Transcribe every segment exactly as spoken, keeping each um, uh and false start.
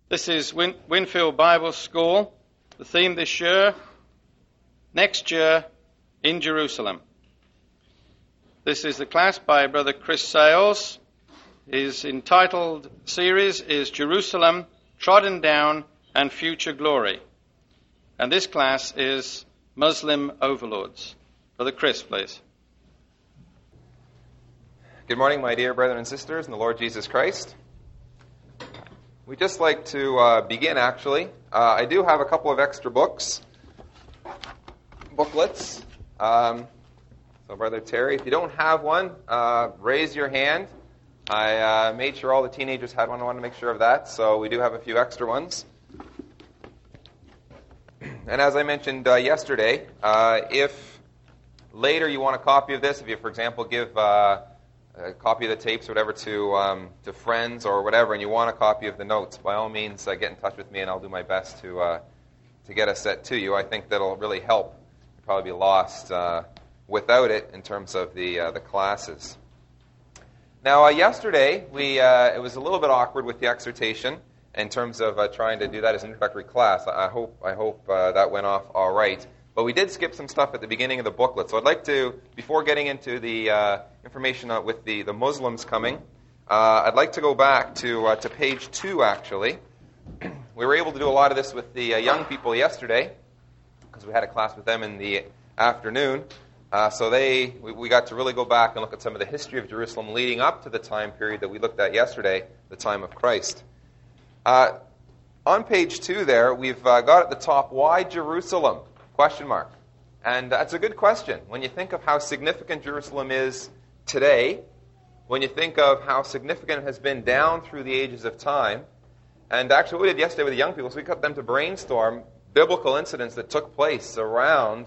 This is Win- Winfield Bible School. The theme this year, next year in Jerusalem. This is the class by Brother Chris Sales. His entitled series is Jerusalem, Trodden Down and Future Glory. And this class is Muslim Overlords. Brother Chris, please. Good morning, my dear brethren and sisters in the Lord Jesus Christ. We'd just like to uh, begin, actually. Uh, I do have a couple of extra books, booklets. Um, so, Brother Terry, if you don't have one, uh, raise your hand. I uh, made sure all the teenagers had one. I wanted to make sure of that. So we do have a few extra ones. And as I mentioned uh, yesterday, uh, if later you want a copy of this, if you, for example, give uh, a copy of the tapes or whatever to um, to friends or whatever, and you want a copy of the notes, by all means, uh, get in touch with me, and I'll do my best to uh, to get a set to you. I think that'll really help. You'll probably be lost uh, without it in terms of the uh, the classes. Now, uh, yesterday we uh, it was a little bit awkward with the exhortation in terms of uh, trying to do that as an introductory class. I hope I hope uh, that went off all right. But we did skip some stuff at the beginning of the booklet. So I'd like to, before getting into the uh, information uh, with the, the Muslims coming, uh, I'd like to go back to uh, to page two, actually. We were able to do a lot of this with the uh, young people yesterday, because we had a class with them in the afternoon. Uh, so they we, we got to really go back and look at some of the history of Jerusalem leading up to the time period that we looked at yesterday, the time of Christ. Uh, on page two there, we've uh, got at the top, why Jerusalem? Question mark. And that's a good question. When you think of how significant Jerusalem is today, when you think of how significant it has been down through the ages of time, and actually what we did yesterday with the young people, so we got them to brainstorm biblical incidents that took place around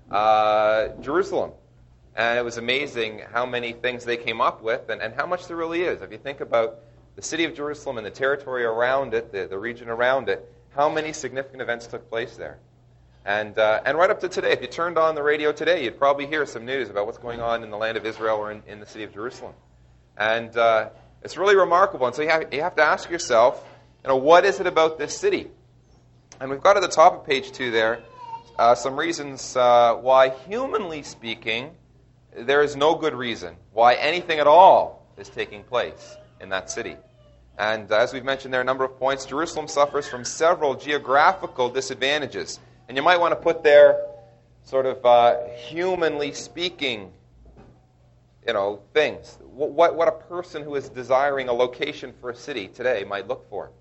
uh, Jerusalem. And it was amazing how many things they came up with and, and how much there really is. If you think about the city of Jerusalem and the territory around it, the, the region around it, how many significant events took place there. And uh, and right up to today, if you turned on the radio today, you'd probably hear some news about what's going on in the land of Israel or in, in the city of Jerusalem. And uh, it's really remarkable. And so you have, you have to ask yourself, you know, what is it about this city? And we've got at the top of page two there uh, some reasons uh, why, humanly speaking, there is no good reason why anything at all is taking place in that city. And uh, as we've mentioned there, a number of points, Jerusalem suffers from several geographical disadvantages. And you might want to put there, sort of uh, humanly speaking, you know, things. What, what a person who is desiring a location for a city today might look for.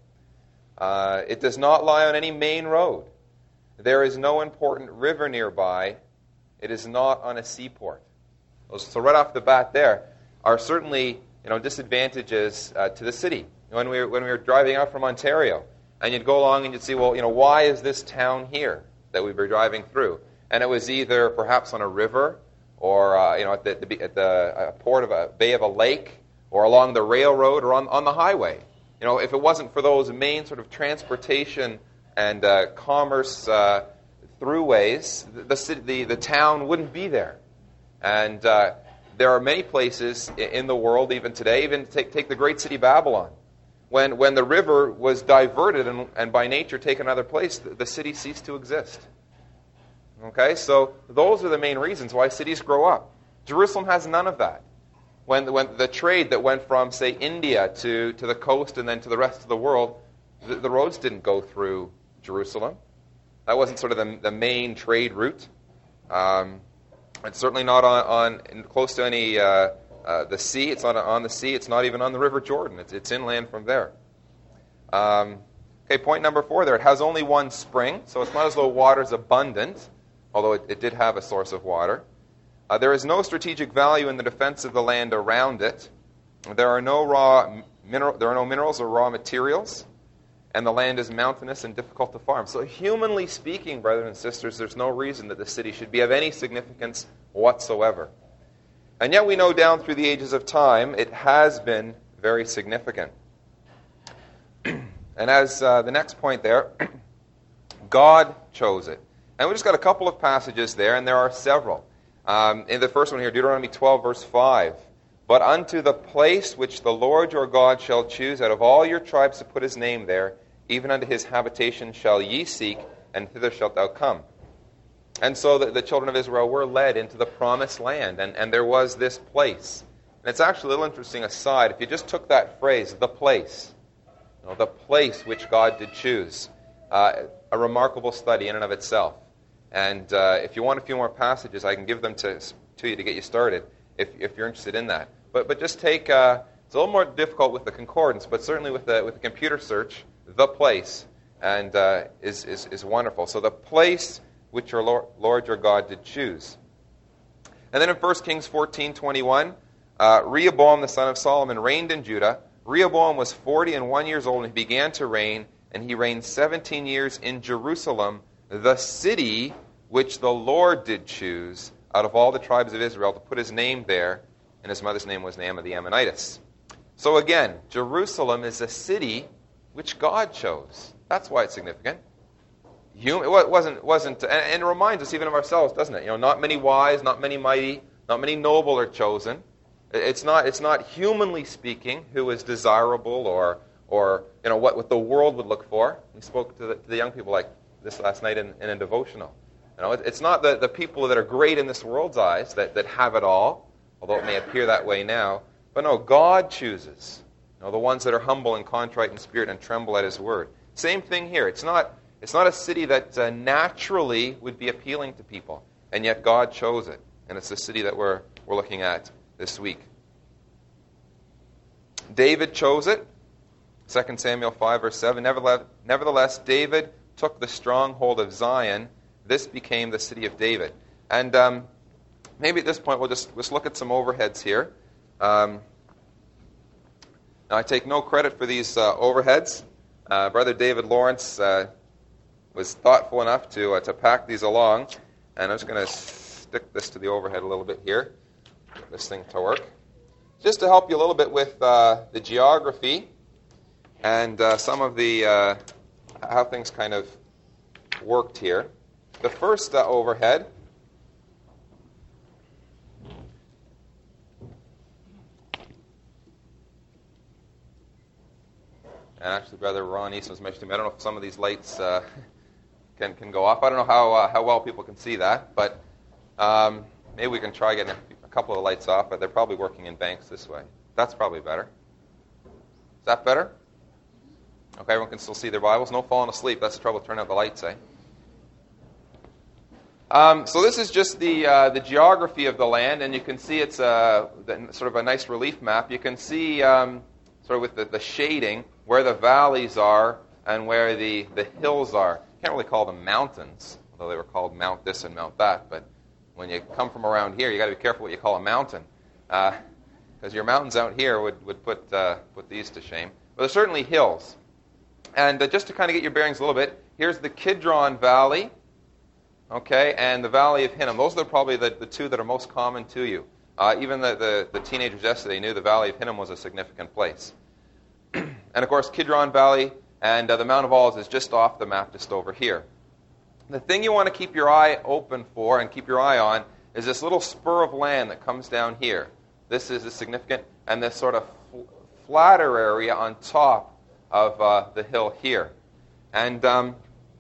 Uh, it does not lie on any main road. There is no important river nearby. It is not on a seaport. So right off the bat there are certainly, you know, disadvantages uh, to the city. When we were, when we were driving out from Ontario, and you'd go along and you'd see, well, you know, why is this town here that we were driving through? And it was either perhaps on a river, or uh, you know, at the, the at the uh, port of a bay of a lake, or along the railroad, or on on the highway. You know, if it wasn't for those main sort of transportation and uh, commerce uh, throughways, the, the city, the the town wouldn't be there. And uh, there are many places in the world, even today, even take take the great city Babylon. When when the river was diverted and, and by nature taken another place, the, the city ceased to exist. Okay, so those are the main reasons why cities grow up. Jerusalem has none of that. When when the trade that went from, say, India to, to the coast and then to the rest of the world, the, the roads didn't go through Jerusalem. That wasn't sort of the, the main trade route. Um, it's certainly not on, on close to any Uh, Uh, the sea. It's not on the sea. It's not even on the River Jordan. It's, it's inland from there. Um, okay, point number four there. It has only one spring, so it's not as though water is abundant, although it, it did have a source of water. Uh, there is no strategic value in the defense of the land around it. There are no raw mineral. There are no minerals or raw materials, and the land is mountainous and difficult to farm. So, humanly speaking, brothers and sisters, there's no reason that the city should be of any significance whatsoever. And yet we know down through the ages of time, it has been very significant. And as uh, the next point there, God chose it. And we just got a couple of passages there, and there are several. Um, in the first one here, Deuteronomy twelve, verse five. But unto the place which the Lord your God shall choose out of all your tribes to put his name there, even unto his habitation shall ye seek, and thither shalt thou come. And so the, the children of Israel were led into the promised land, and, and there was this place. And it's actually a little interesting aside. If you just took that phrase, the place, you know, the place which God did choose, uh, a remarkable study in and of itself. And uh, if you want a few more passages, I can give them to, to you to get you started, if, if you're interested in that. But but just take, uh, it's a little more difficult with the concordance, but certainly with the, with the computer search, the place, and uh, is, is, is wonderful. So the place which your Lord, Lord your God did choose. And then in First Kings fourteen twenty-one, uh, Rehoboam the son of Solomon reigned in Judah. Rehoboam was forty and one years old, and he began to reign, and he reigned seventeen years in Jerusalem, the city which the Lord did choose out of all the tribes of Israel to put his name there, and his mother's name was Naamah the Ammonitess. So again, Jerusalem is a city which God chose. That's why it's significant. Human, it wasn't, wasn't, and, and it reminds us even of ourselves, doesn't it? You know, not many wise, not many mighty, not many noble are chosen. It's not, it's not humanly speaking who is desirable or, or you know, what, what the world would look for. We spoke to the, to the young people like this last night in, in a devotional. You know, it, it's not the, the people that are great in this world's eyes that, that have it all, although it may appear that way now. But no, God chooses. You know, the ones that are humble and contrite in spirit and tremble at his word. Same thing here. It's not, it's not a city that uh, naturally would be appealing to people, and yet God chose it. And it's the city that we're, we're looking at this week. David chose it. Second Samuel five, verse seven. Nevertheless, nevertheless, David took the stronghold of Zion. This became the city of David. And um, maybe at this point we'll just, just look at some overheads here. Um, now, I take no credit for these uh, overheads. Uh, Brother David Lawrence uh, was thoughtful enough to uh, to pack these along. And I'm just going to stick this to the overhead a little bit here. Get this thing to work. Just to help you a little bit with uh, the geography and uh, some of the uh, how things kind of worked here. The first uh, overhead and actually Brother Ron Easton was mentioning to me, I don't know if some of these lights uh, can can go off. I don't know how uh, how well people can see that, but um, maybe we can try getting a couple of the lights off, but they're probably working in banks this way. That's probably better. Is that better? Okay, everyone can still see their Bibles. No falling asleep. That's the trouble. Turn out the lights, eh? Um, so this is just the uh, the geography of the land, and you can see it's a, sort of a nice relief map. You can see um, sort of with the, the shading where the valleys are and where the, the hills are. Can't really call them mountains, although they were called Mount this and Mount that, but when you come from around here, you got to be careful what you call a mountain, because uh, your mountains out here would would put uh, put these to shame. But there's certainly hills, and uh, just to kind of get your bearings a little bit, here's the Kidron Valley, okay, and the Valley of Hinnom. Those are probably the, the two that are most common to you. Uh, even the, the the teenagers yesterday knew the Valley of Hinnom was a significant place, and of course Kidron Valley and uh, the Mount of Olives is just off the map, just over here. The thing you want to keep your eye open for and keep your eye on is this little spur of land that comes down here. This is a significant, and this sort of fl- flatter area on top of uh, the hill here. And um,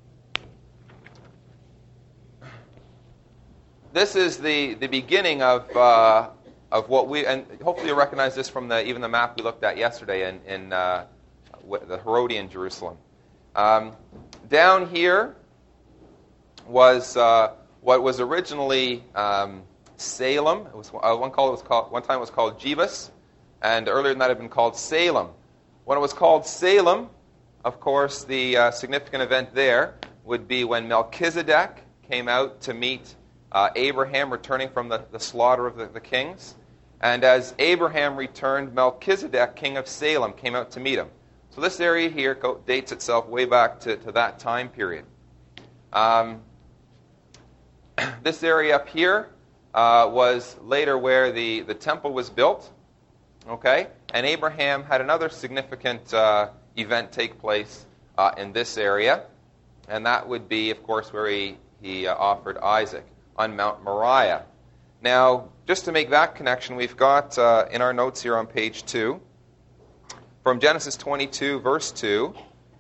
this is the, the beginning of uh, of what we, and hopefully you'll recognize this from the even the map we looked at yesterday in, in uh, the Herodian Jerusalem. Um, down here was uh, what was originally um, Salem. It was uh, one call. It was called one time. It was called Jebus, and earlier than that, it had been called Salem. When it was called Salem, of course, the uh, significant event there would be when Melchizedek came out to meet uh, Abraham, returning from the, the slaughter of the, the kings. And as Abraham returned, Melchizedek, king of Salem, came out to meet him. So this area here dates itself way back to, to that time period. Um, This area up here uh, was later where the, the temple was built, okay? And Abraham had another significant uh, event take place uh, in this area, and that would be, of course, where he, he uh, offered Isaac on Mount Moriah. Now, just to make that connection, we've got uh, in our notes here on page two, from Genesis twenty-two, verse two,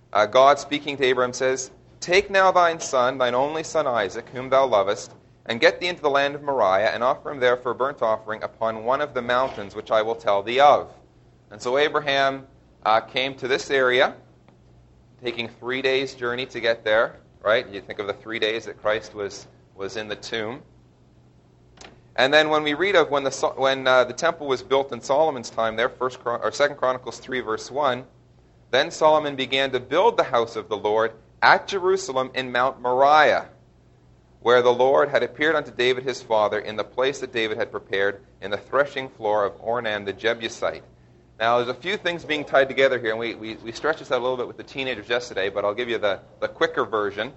uh, God speaking to Abraham says, "Take now thine son, thine only son Isaac, whom thou lovest, and get thee into the land of Moriah, and offer him there for a burnt offering upon one of the mountains which I will tell thee of." And so Abraham uh, came to this area, taking three days' journey to get there, right? You think of the three days that Christ was, was in the tomb. And then when we read of when the when uh, the temple was built in Solomon's time, there, First or Second Chronicles three, verse one, then Solomon began to build the house of the Lord at Jerusalem in Mount Moriah, where the Lord had appeared unto David his father in the place that David had prepared in the threshing floor of Ornan the Jebusite. Now, there's a few things being tied together here, and we, we, we stretched this out a little bit with the teenagers yesterday, but I'll give you the, the quicker version.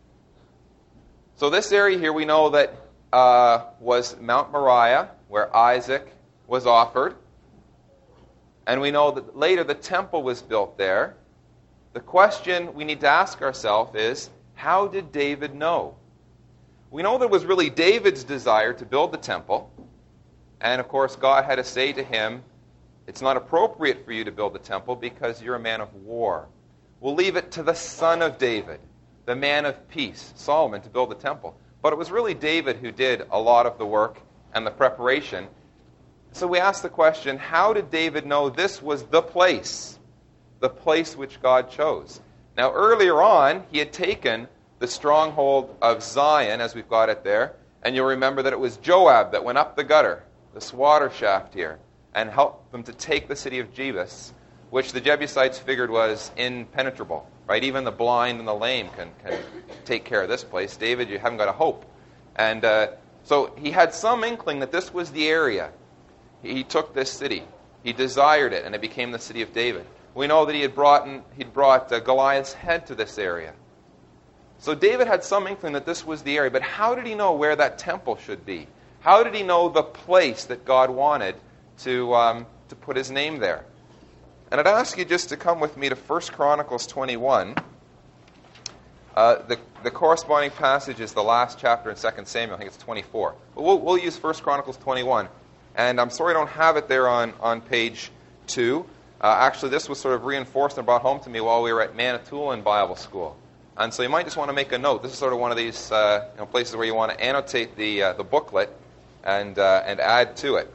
So this area here we know that uh, was Mount Moriah, where Isaac was offered. And we know that later the temple was built there. The question we need to ask ourselves is, how did David know? We know that it was really David's desire to build the temple. And of course, God had to say to him, "It's not appropriate for you to build the temple because you're a man of war. We'll leave it to the son of David, the man of peace, Solomon, to build the temple." But it was really David who did a lot of the work and the preparation. So we ask the question, how did David know this was the place, the place which God chose? Now, earlier on, he had taken the stronghold of Zion, as we've got it there, and you'll remember that it was Joab that went up the gutter, this water shaft here, and helped them to take the city of Jebus, which the Jebusites figured was impenetrable. Right? Even the blind and the lame can, can take care of this place. David, you haven't got a hope. And uh, so he had some inkling that this was the area. He, he took this city. He desired it, and it became the city of David. We know that he had brought, in, he'd brought uh, Goliath's head to this area. So David had some inkling that this was the area. But how did he know where that temple should be? How did he know the place that God wanted to, um, to put his name there? And I'd ask you just to come with me to First Chronicles twenty-one. Uh, the, the corresponding passage is the last chapter in Second Samuel. I think it's twenty-four. But we'll, we'll use First Chronicles twenty-one. And I'm sorry I don't have it there on, on page two. Uh, actually, this was sort of reinforced and brought home to me while we were at Manitoulin Bible School. And so you might just want to make a note. This is sort of one of these uh, you know, places where you want to annotate the, uh, the booklet and, uh, and add to it.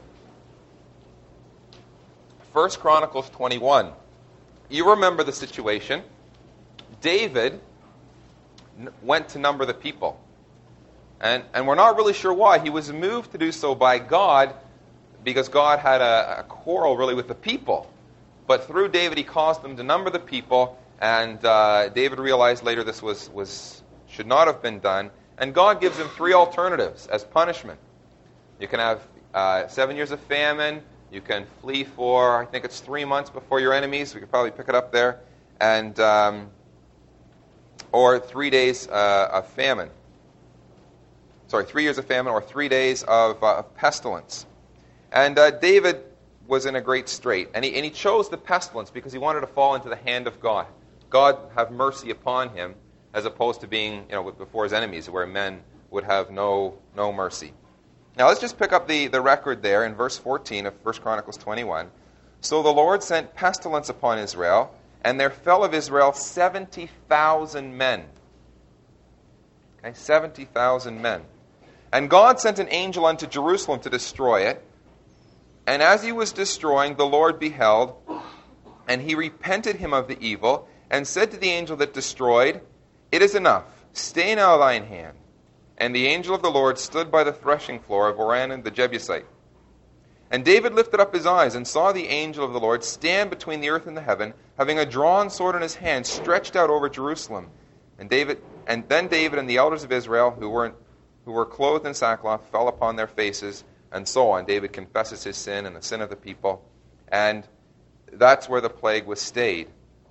First Chronicles twenty-one. You remember the situation. David n- went to number the people. And, and we're not really sure why. He was moved to do so by God because God had a, a quarrel really with the people. But through David, he caused them to number the people. And uh, David realized later this was, was should not have been done. And God gives him three alternatives as punishment. You can have uh, seven years of famine. You can flee for, I think it's three months before your enemies. We could probably pick it up there. And um, or three days uh, of famine. Sorry, three years of famine or three days of, uh, of pestilence. And uh, David was in a great strait. And he, and he chose the pestilence because he wanted to fall into the hand of God. God have mercy upon him as opposed to being, you know, before his enemies where men would have no, no mercy. Now let's just pick up the, the record there in verse fourteen of First Chronicles twenty-one. "So the Lord sent pestilence upon Israel, and there fell of Israel seventy thousand men." Okay, seventy thousand men. "And God sent an angel unto Jerusalem to destroy it. And as he was destroying, the Lord beheld, and he repented him of the evil, and said to the angel that destroyed, It is enough, stay now thine hand. And the angel of the Lord stood by the threshing floor of Ornan the Jebusite. And David lifted up his eyes and saw the angel of the Lord stand between the earth and the heaven, having a drawn sword in his hand, stretched out over Jerusalem. And David, and then David and the elders of Israel, who were who were clothed in sackcloth, fell upon their faces, and so on. David confesses his sin and the sin of the people, and that's where the plague was stayed.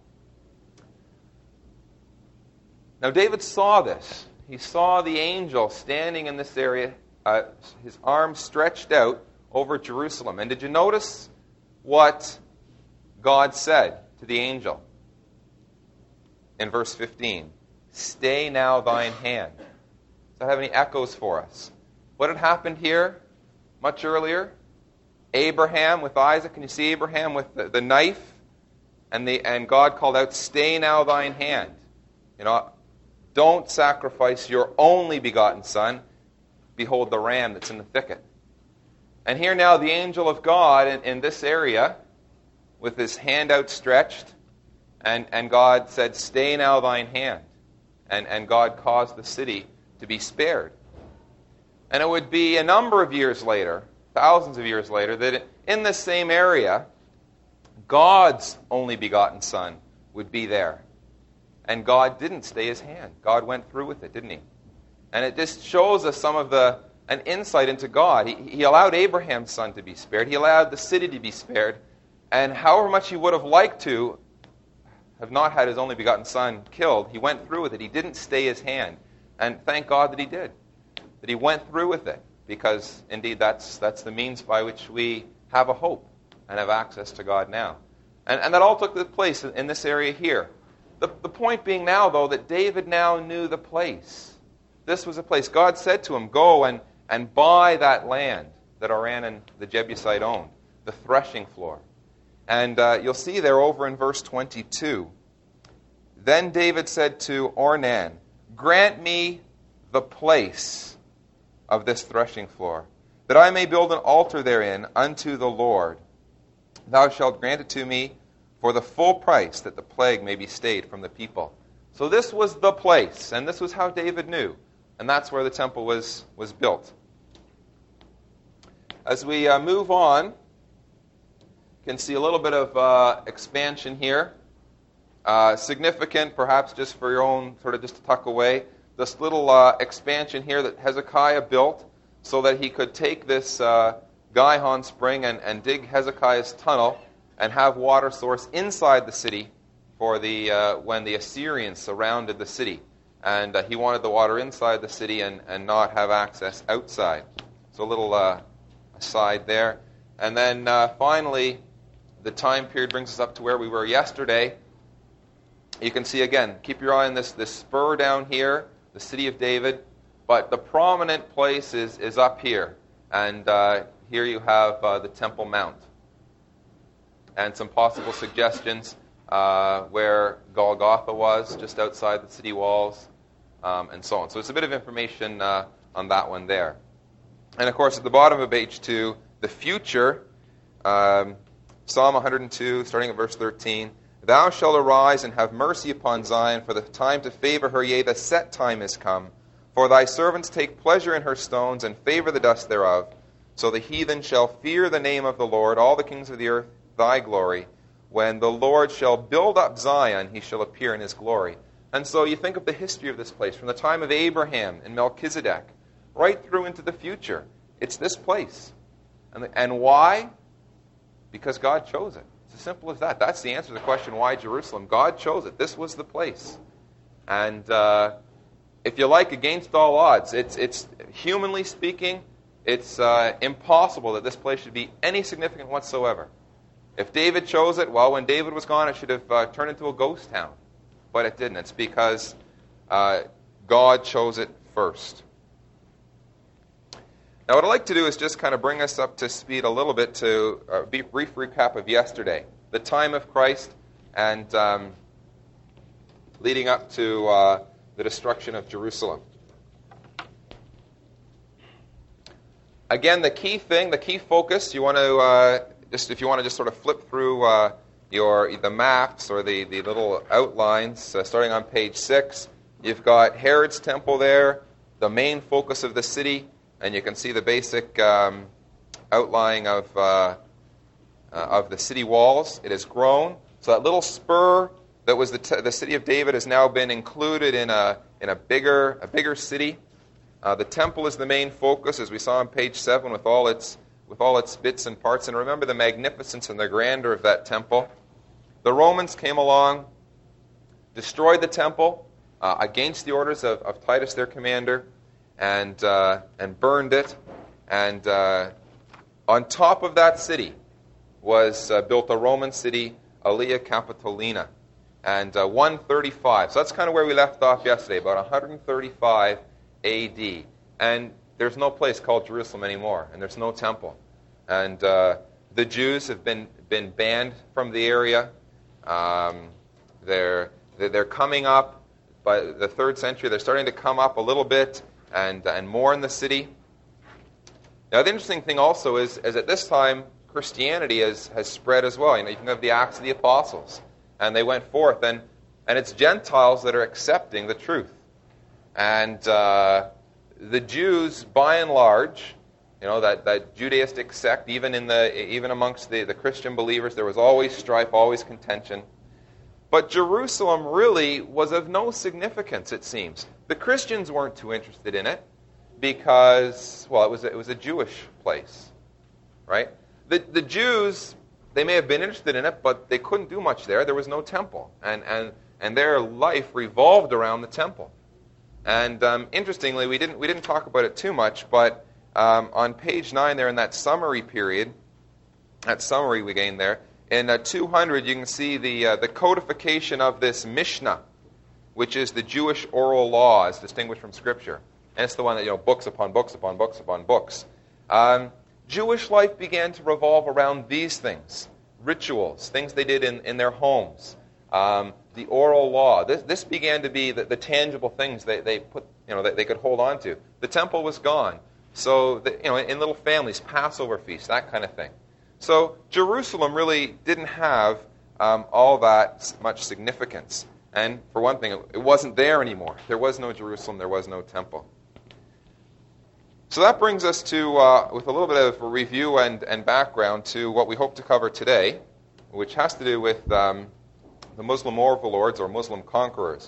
Now David saw this. He saw the angel standing in this area, uh, his arms stretched out over Jerusalem. And did you notice what God said to the angel in verse fifteen? Stay now thine hand. Does that have any echoes for us? What had happened here much earlier? Abraham with Isaac. Can you see Abraham with the, the knife And, the, and God called out, "Stay now thine hand." You know, don't sacrifice your only begotten son. Behold the ram that's in the thicket. And here now the angel of God in, in this area, with his hand outstretched, and, and God said, "Stay now thine hand." And, and God caused the city to be spared. And it would be a number of years later, thousands of years later, that in this same area, God's only begotten son would be there. And God didn't stay his hand. God went through with it, didn't he? And it just shows us some of the an insight into God. He, he allowed Abraham's son to be spared. He allowed the city to be spared. And however much he would have liked to have not had his only begotten son killed, he went through with it. He didn't stay his hand. And thank God that he did. That he went through with it. Because indeed that's that's the means by which we have a hope and have access to God now. And, and that all took place in, in this area here. The, the point being now, though, that David now knew the place. This was a place. God said to him, "Go and, and buy that land that Aranan the Jebusite owned, the threshing floor." And uh, you'll see there over in verse twenty-two, "Then David said to Ornan, Grant me the place of this threshing floor, that I may build an altar therein unto the Lord. Thou shalt grant it to me for the full price, that the plague may be stayed from the people." So this was the place, and this was how David knew. And that's where the temple was, was built. As we uh, move on, you can see a little bit of uh, expansion here. Uh, significant, perhaps just for your own, sort of just to tuck away, this little uh, expansion here that Hezekiah built so that he could take this uh, Gihon spring and, and dig Hezekiah's tunnel and have water source inside the city for the uh, when the Assyrians surrounded the city. And uh, he wanted the water inside the city and, and not have access outside. So a little uh, aside there. And then uh, finally, the time period brings us up to where we were yesterday. You can see again, keep your eye on this, this spur down here, the city of David. But the prominent place is, is up here. And uh, here you have uh, the Temple Mount. And some possible suggestions uh, where Golgotha was, just outside the city walls, um, and so on. So it's a bit of information uh, on that one there. And of course, at the bottom of page two, the future, um, Psalm one hundred two, starting at verse thirteen, "Thou shalt arise and have mercy upon Zion, for the time to favor her, yea, the set time is come. For thy servants take pleasure in her stones, and favor the dust thereof. So the heathen shall fear the name of the Lord, all the kings of the earth thy glory. When the Lord shall build up Zion, he shall appear in his glory." And so you think of the history of this place, from the time of Abraham and Melchizedek, right through into the future. It's this place. And, and why? Because God chose it. It's as simple as that. That's the answer to the question, why Jerusalem? God chose it. This was the place. And uh, if you like, against all odds, it's, it's humanly speaking, it's uh, impossible that this place should be any significant whatsoever. If David chose it, well, when David was gone, it should have uh, turned into a ghost town. But it didn't. It's because uh, God chose it first. Now, what I'd like to do is just kind of bring us up to speed a little bit to a brief recap of yesterday. The time of Christ and um, leading up to uh, the destruction of Jerusalem. Again, the key thing, the key focus, you want to... Uh, Just if you want to just sort of flip through uh, your the maps or the, the little outlines, uh, starting on page six, you've got Herod's temple there, the main focus of the city, and you can see the basic um, outline of uh, uh, of the city walls. It has grown, so that little spur that was the t- the city of David has now been included in a in a bigger a bigger city. Uh, the temple is the main focus, as we saw on page seven, with all its with all its bits and parts. And remember the magnificence and the grandeur of that temple. The Romans came along, destroyed the temple uh, against the orders of, of Titus, their commander, and uh, and burned it. And uh, on top of that city was uh, built a Roman city, Aelia Capitolina, and uh, one thirty-five. So that's kind of where we left off yesterday, about one thirty-five A D. And there's no place called Jerusalem anymore, and there's no temple. And uh, the Jews have been, been banned from the area. Um, they're they're coming up by the third century. They're starting to come up a little bit and and more in the city. Now, the interesting thing also is, is at this time, Christianity has, has spread as well. You know, you can have the Acts of the Apostles, and they went forth, and, and it's Gentiles that are accepting the truth. And uh, the Jews, by and large, you know, that, that Judaistic sect, even in the even amongst the, the Christian believers, there was always strife, always contention. But Jerusalem really was of no significance, it seems. The Christians weren't too interested in it because, well, it was a, it was a Jewish place, right? The the Jews, they may have been interested in it, but they couldn't do much there. There was no temple, and and and their life revolved around the temple. And um, interestingly, we didn't we didn't talk about it too much, but um, on page nine there in that summary period, that summary we gained there, in uh, two hundred you can see the uh, the codification of this Mishnah, which is the Jewish oral law as distinguished from Scripture. And it's the one that, you know, books upon books upon books upon books. Um, Jewish life began to revolve around these things, rituals, things they did in, in their homes, um, the oral law. This, this began to be the, the tangible things they, they put, you know, that they could hold on to. The temple was gone. So, the, you know, in little families, Passover feasts, that kind of thing. So Jerusalem really didn't have um, all that much significance. And for one thing, it, it wasn't there anymore. There was no Jerusalem. There was no temple. So that brings us to, uh, with a little bit of a review and, and background, to what we hope to cover today, which has to do with um, the Muslim overlords or Muslim conquerors.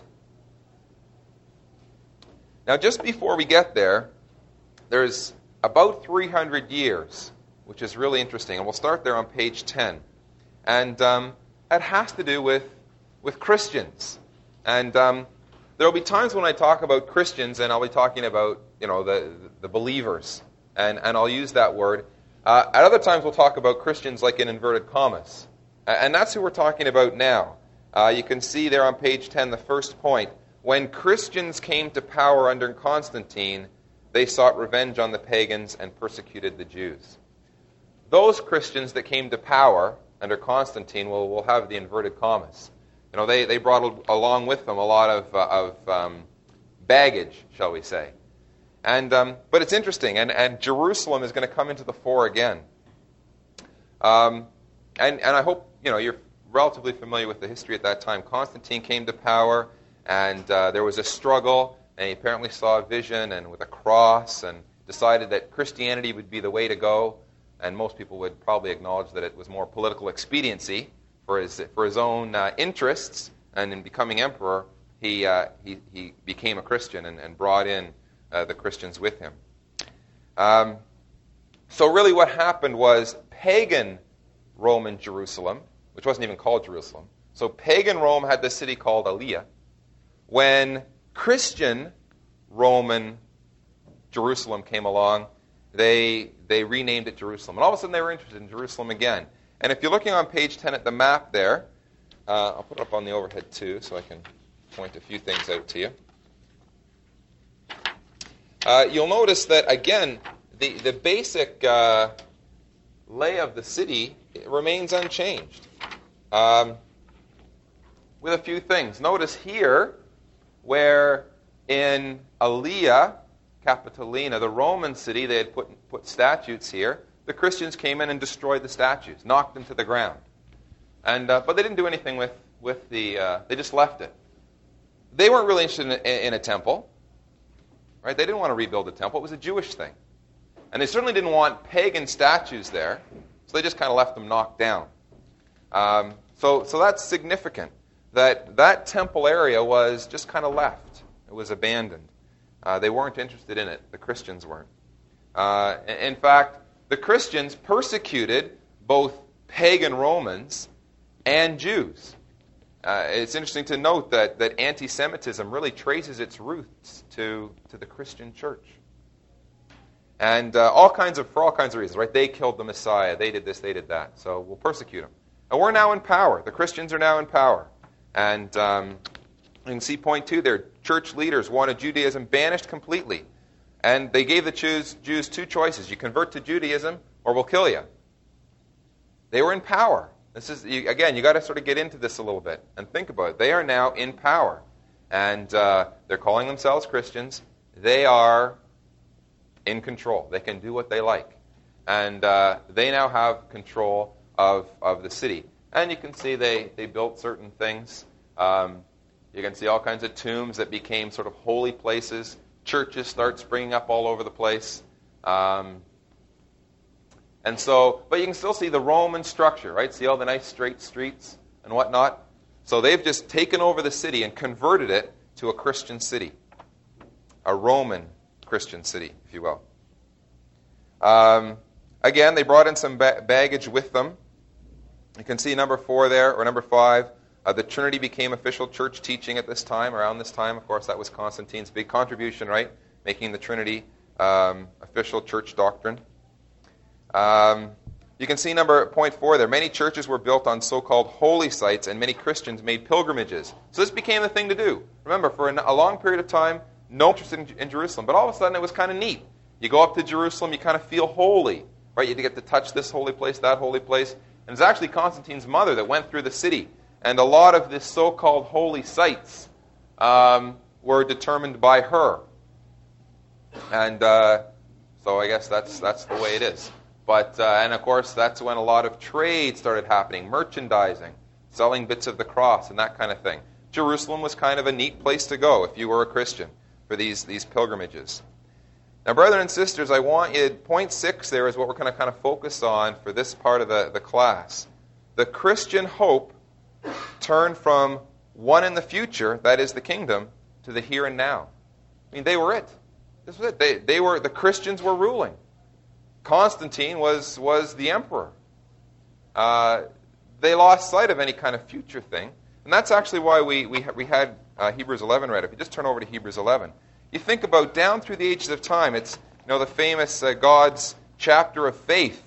Now, just before we get there, there's about three hundred years, which is really interesting, and we'll start there on page ten. And um, it has to do with, with Christians. And um, there will be times when I talk about Christians, and I'll be talking about, you know, the the believers, and, and I'll use that word. Uh, at other times, we'll talk about Christians like in inverted commas. And that's who we're talking about now. Uh, you can see there on page ten, the first point. When Christians came to power under Constantine, they sought revenge on the pagans and persecuted the Jews. Those Christians that came to power under Constantine will, will have the inverted commas. You know, they, they brought along with them a lot of, uh, of um, baggage, shall we say. And um, but it's interesting, and, and Jerusalem is going to come into the fore again. Um, and, and I hope, you know, you're relatively familiar with the history at that time. Constantine came to power, and uh, there was a struggle, and he apparently saw a vision and with a cross, and decided that Christianity would be the way to go. And most people would probably acknowledge that it was more political expediency for his for his own uh, interests. And in becoming emperor, he uh, he, he became a Christian and, and brought in Uh, the Christians with him. Um, so really what happened was pagan Roman Jerusalem, which wasn't even called Jerusalem, so pagan Rome had this city called Aelia. When Christian Roman Jerusalem came along, they they renamed it Jerusalem. And all of a sudden they were interested in Jerusalem again. And if you're looking on page ten at the map there, uh, I'll put it up on the overhead too so I can point a few things out to you. Uh, you'll notice that, again, the, the basic uh, lay of the city remains unchanged. Um, with a few things. Notice here, where in Aelia Capitolina, the Roman city, they had put, put statues here, the Christians came in and destroyed the statues, knocked them to the ground. And uh, but they didn't do anything with, with the, uh, they just left it. They weren't really interested in, in a temple. Right? They didn't want to rebuild the temple. It was a Jewish thing. And they certainly didn't want pagan statues there, so they just kind of left them knocked down. Um, so, so that's significant, that that temple area was just kind of left. It was abandoned. Uh, they weren't interested in it. The Christians weren't. Uh, in fact, the Christians persecuted both pagan Romans and Jews. Uh, it's interesting to note that, that anti-Semitism really traces its roots to, to the Christian church. And uh, all kinds of, for all kinds of reasons, right? They killed the Messiah. They did this, they did that. So we'll persecute them. And we're now in power. The Christians are now in power. And um, you can see point two there. Church leaders wanted Judaism banished completely. And they gave the Jews, Jews two choices. You convert to Judaism or we'll kill you. They were in power. This is, you, again, you got to sort of get into this a little bit and think about it. They are now in power, and uh, they're calling themselves Christians. They are in control. They can do what they like. And uh, they now have control of, of the city. And you can see they, they built certain things. Um, you can see all kinds of tombs that became sort of holy places. Churches start springing up all over the place. Um, and so, but you can still see the Roman structure, right? See all the nice straight streets and whatnot? So they've just taken over the city and converted it to a Christian city. A Roman Christian city, if you will. Um, again, they brought in some ba- baggage with them. You can see number four there, or number five. Uh, the Trinity became official church teaching at this time, around this time. Of course, that was Constantine's big contribution, right? Making the Trinity um, official church doctrine. Um, you can see number point four there. Many churches were built on so-called holy sites, and many Christians made pilgrimages. So this became the thing to do. Remember, for a long period of time, no interest in, in Jerusalem. But all of a sudden, it was kind of neat. You go up to Jerusalem, you kind of feel holy, right? You get to touch this holy place, that holy place. And it's actually Constantine's mother that went through the city. And a lot of the so-called holy sites um, were determined by her. And uh, so I guess that's that's the way it is. But uh, and of course, that's when a lot of trade started happening, merchandising, selling bits of the cross, and that kind of thing. Jerusalem was kind of a neat place to go if you were a Christian for these, these pilgrimages. Now, brethren and sisters, I want you, point six there is what we're going to kind of focus on for this part of the, the class. The Christian hope turned from one in the future, that is the kingdom, to the here and now. I mean, they were it. This was it. They, they were, the Christians were ruling. Constantine was, was the emperor. Uh, they lost sight of any kind of future thing. And that's actually why we, we, we had uh, Hebrews eleven read. If you just turn over to Hebrews eleven. You think about down through the ages of time, it's, you know, the famous uh, God's chapter of faith.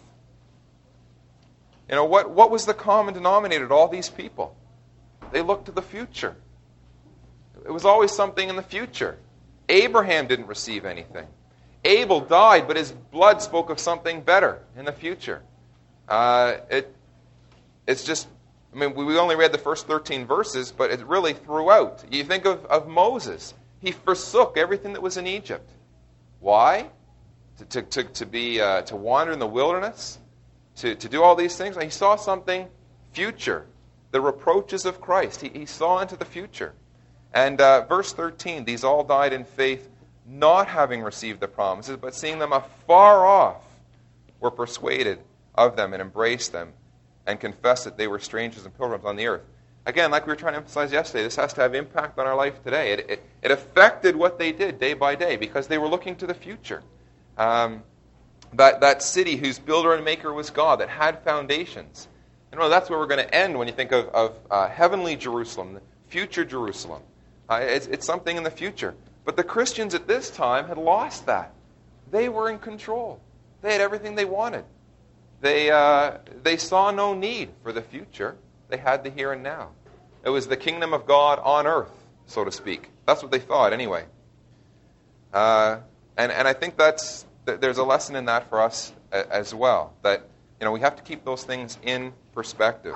You know, what, what was the common denominator to all these people? They looked to the future. It was always something in the future. Abraham didn't receive anything. Abel died, but his blood spoke of something better in the future. Uh, it, it's just, I mean, we only read the first thirteen verses, but it really throughout. You think of, of Moses. He forsook everything that was in Egypt. Why? To, to, to, to, be, uh, to wander in the wilderness? To, to do all these things? He saw something future. The reproaches of Christ. He, he saw into the future. And uh, verse thirteen, these all died in faith, not having received the promises, but seeing them afar off, were persuaded of them and embraced them, and confessed that they were strangers and pilgrims on the earth. Again, like we were trying to emphasize yesterday, this has to have impact on our life today. It, it, it affected what they did day by day because they were looking to the future. Um, that, that city whose builder and maker was God, that had foundations. And well, that's where we're going to end when you think of, of uh, heavenly Jerusalem, future Jerusalem. Uh, it's, it's something in the future. But the Christians at this time had lost that. They were in control. They had everything they wanted. They, uh, they saw no need for the future. They had the here and now. It was the kingdom of God on earth, so to speak. That's what they thought anyway. Uh, and, and I think that's there's a lesson in that for us as well. That, you know, we have to keep those things in perspective.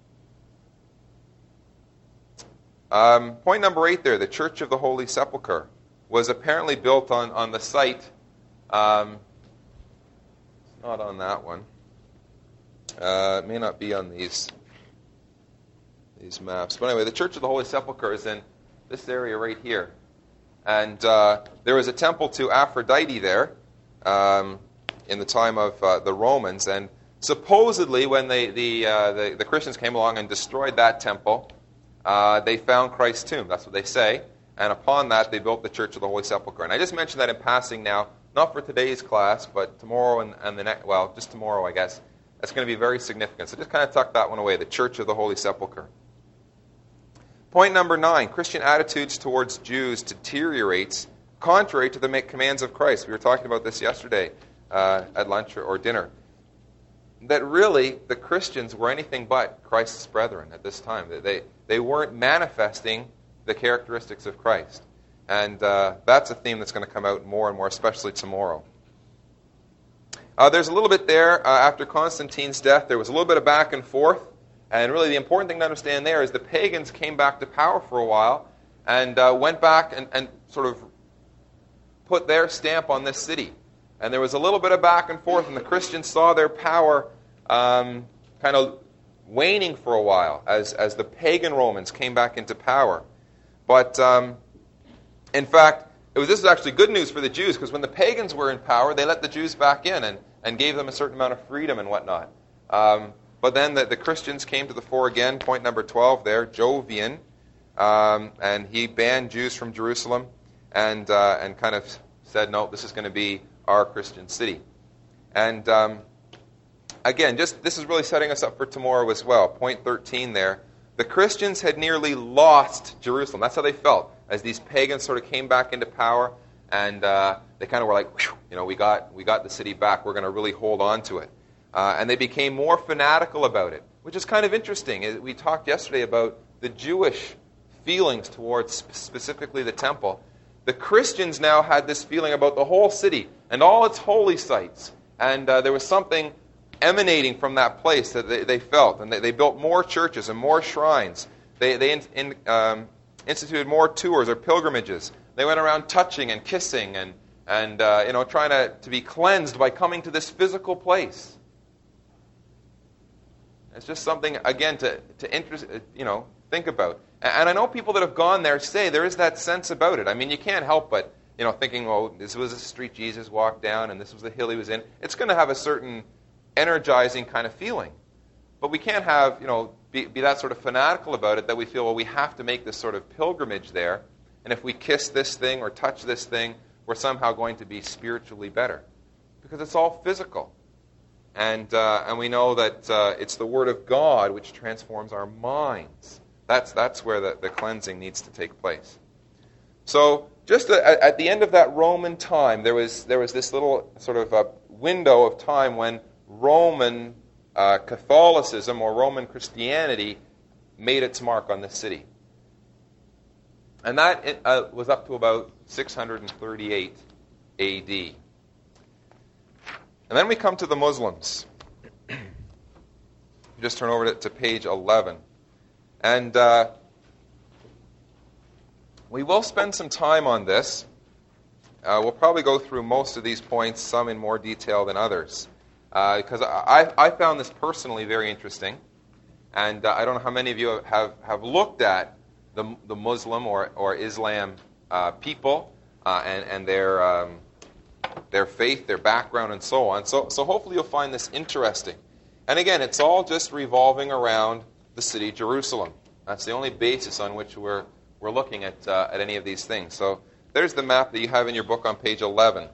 Um, point number eight there, the Church of the Holy Sepulchre, was apparently built on, on the site. Um, it's not on that one. Uh, it may not be on these these maps. But anyway, the Church of the Holy Sepulchre is in this area right here. And uh, there was a temple to Aphrodite there um, in the time of uh, the Romans. And supposedly when they, the, uh, the, the Christians came along and destroyed that temple, uh, they found Christ's tomb. That's what they say. And upon that, they built the Church of the Holy Sepulchre. And I just mentioned that in passing now, not for today's class, but tomorrow and, and the next, well, just tomorrow, I guess. That's going to be very significant. So just kind of tuck that one away, the Church of the Holy Sepulchre. Point number nine, Christian attitudes towards Jews deteriorates contrary to the commands of Christ. We were talking about this yesterday uh, at lunch or, or dinner. That really, the Christians were anything but Christ's brethren at this time. They, they weren't manifesting the characteristics of Christ. And uh, that's a theme that's going to come out more and more, especially tomorrow. Uh, there's a little bit there. Uh, after Constantine's death, there was a little bit of back and forth And really the important thing to understand there is the pagans came back to power for a while and uh, went back and, and sort of put their stamp on this city. And there was a little bit of back and forth, and the Christians saw their power um, kind of waning for a while as, as the pagan Romans came back into power. But um, in fact, it was, this was actually good news for the Jews, because when the pagans were in power, they let the Jews back in and, and gave them a certain amount of freedom and whatnot. Um, but then the, the Christians came to the fore again, point number twelve there, Jovian, um, and he banned Jews from Jerusalem and uh, and kind of said, no, this is going to be our Christian city. And um, again, just this is really setting us up for tomorrow as well. Point thirteen there. The Christians had nearly lost Jerusalem. That's how they felt as these pagans sort of came back into power, and uh, they kind of were like, whew, you know, we got we got the city back. We're going to really hold on to it. Uh, and they became more fanatical about it, which is kind of interesting. We talked yesterday about the Jewish feelings towards specifically the temple. The Christians now had this feeling about the whole city and all its holy sites. And uh, there was something emanating from that place that they, they felt. And they, they built more churches and more shrines. They, they in, in, um, instituted more tours or pilgrimages. They went around touching and kissing and, and uh, you know, trying to, to be cleansed by coming to this physical place. It's just something, again, to, to interest, you know, think about. And I know people that have gone there say there is that sense about it. I mean, you can't help but, you know, thinking, oh, this was the street Jesus walked down and this was the hill he was in. It's going to have a certain energizing kind of feeling. But we can't have, you know, be, be that sort of fanatical about it that we feel, well, we have to make this sort of pilgrimage there. And if we kiss this thing or touch this thing, we're somehow going to be spiritually better. Because it's all physical. And uh, and we know that uh, it's the Word of God which transforms our minds. That's that's where the, the cleansing needs to take place. So just a, at the end of that Roman time, there was there was this little sort of a window of time when Roman uh, Catholicism or Roman Christianity made its mark on the city. And that uh, was up to about six hundred thirty-eight A D. And then we come to the Muslims. Just turn over to, to page eleven. And uh, we will spend some time on this. Uh, we'll probably go through most of these points, some in more detail than others. Uh, because I, I found this personally very interesting. And uh, I don't know how many of you have, have looked at the, the Muslim or, or Islam uh, people uh, and, and their... Um, their faith, their background, and so on. So, so hopefully you'll find this interesting. And again, it's all just revolving around the city Jerusalem. That's the only basis on which we're we're looking at uh, at any of these things. So there's the map that you have in your book on page eleven.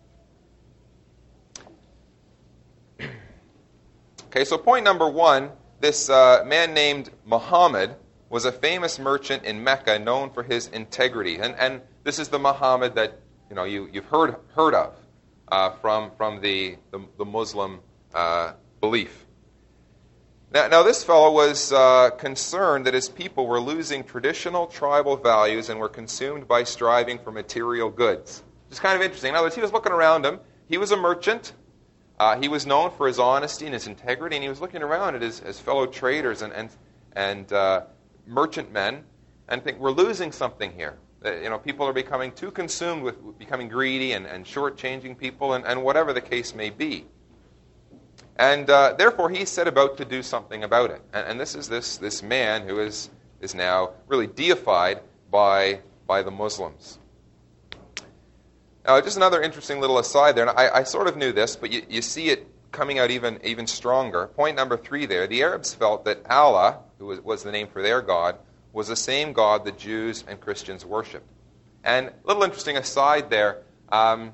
Okay, so point number one, this uh, man named Muhammad was a famous merchant in Mecca known for his integrity. And, and this is the Muhammad that you know, you, you've heard heard of uh, from from the the, the Muslim uh, belief. Now, now, this fellow was uh, concerned that his people were losing traditional tribal values and were consumed by striving for material goods. It's kind of interesting. In other words, he was looking around him. He was a merchant. Uh, he was known for his honesty and his integrity, and he was looking around at his, his fellow traders and and and uh, merchant men, and think we're losing something here. You know, people are becoming too consumed with becoming greedy and, and shortchanging people and, and whatever the case may be. And uh, therefore, he set about to do something about it. And, and this is this this man who is is now really deified by by the Muslims. Now, just another interesting little aside there. And I, I sort of knew this, but you, you see it coming out even even stronger. Point number three there. The Arabs felt that Allah, who was, was the name for their God, was the same God the Jews and Christians worshipped. And a little interesting aside there, um,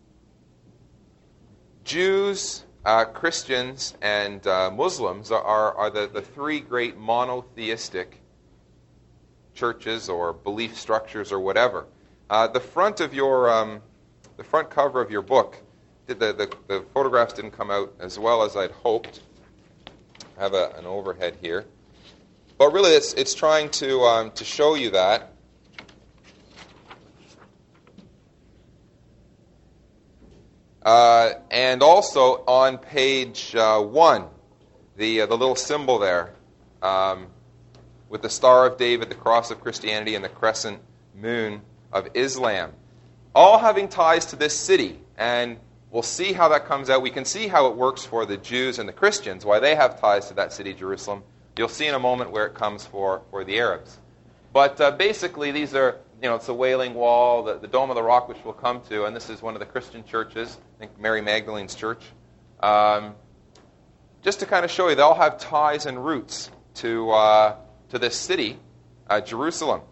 Jews, uh, Christians, and uh, Muslims are, are, are the, the three great monotheistic churches or belief structures or whatever. Uh, the front of your, um, the front cover of your book, the, the, the photographs didn't come out as well as I'd hoped. I have a, an overhead here. But really, it's it's trying to um, to show you that. Uh, and also on page uh, one, the uh, the little symbol there um, with the Star of David, the Cross of Christianity, and the Crescent Moon of Islam, all having ties to this city. And we'll see how that comes out. We can see how it works for the Jews and the Christians, why they have ties to that city, Jerusalem. You'll see in a moment where it comes for, for the Arabs. But uh, basically, these are, you know, it's the Wailing Wall, the, the Dome of the Rock, which we'll come to, and this is one of the Christian churches, I think Mary Magdalene's church. Um, just to kind of show you, they all have ties and roots to uh, to this city, uh, Jerusalem.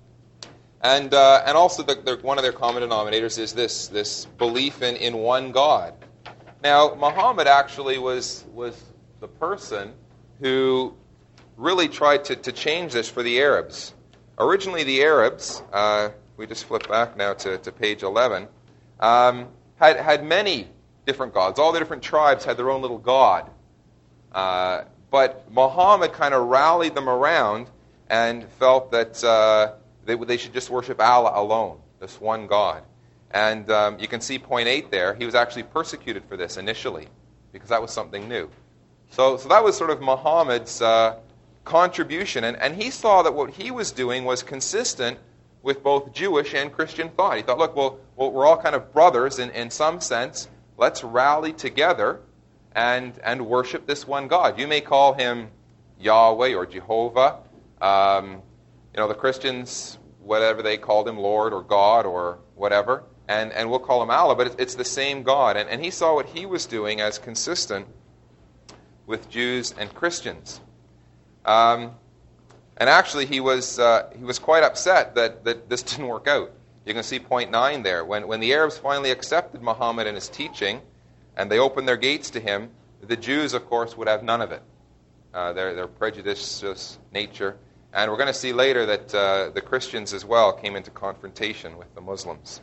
And uh, and also, the, the, one of their common denominators is this this belief in, in one God. Now, Muhammad actually was was the person who really tried to, to change this for the Arabs. Originally, the Arabs, uh, we just flip back now to, to page eleven, um, had, had many different gods. All the different tribes had their own little god. Uh, but Muhammad kind of rallied them around and felt that uh, they, they should just worship Allah alone, this one God. And um, you can see point eight there. He was actually persecuted for this initially because that was something new. So, so that was sort of Muhammad's uh, contribution, and, and he saw that what he was doing was consistent with both Jewish and Christian thought. He thought, look, well, well we're all kind of brothers in, in some sense. Let's rally together and and worship this one God. You may call him Yahweh or Jehovah. Um, you know, the Christians, whatever they called him, Lord or God or whatever, and, and we'll call him Allah, but it's, it's the same God. And, and he saw what he was doing as consistent with Jews and Christians. Um, and actually, he was uh, he was quite upset that, that this didn't work out. You can see point nine there. When when the Arabs finally accepted Muhammad and his teaching, and they opened their gates to him, the Jews, of course, would have none of it. Uh, their their prejudicious nature, and we're going to see later that uh, the Christians as well came into confrontation with the Muslims.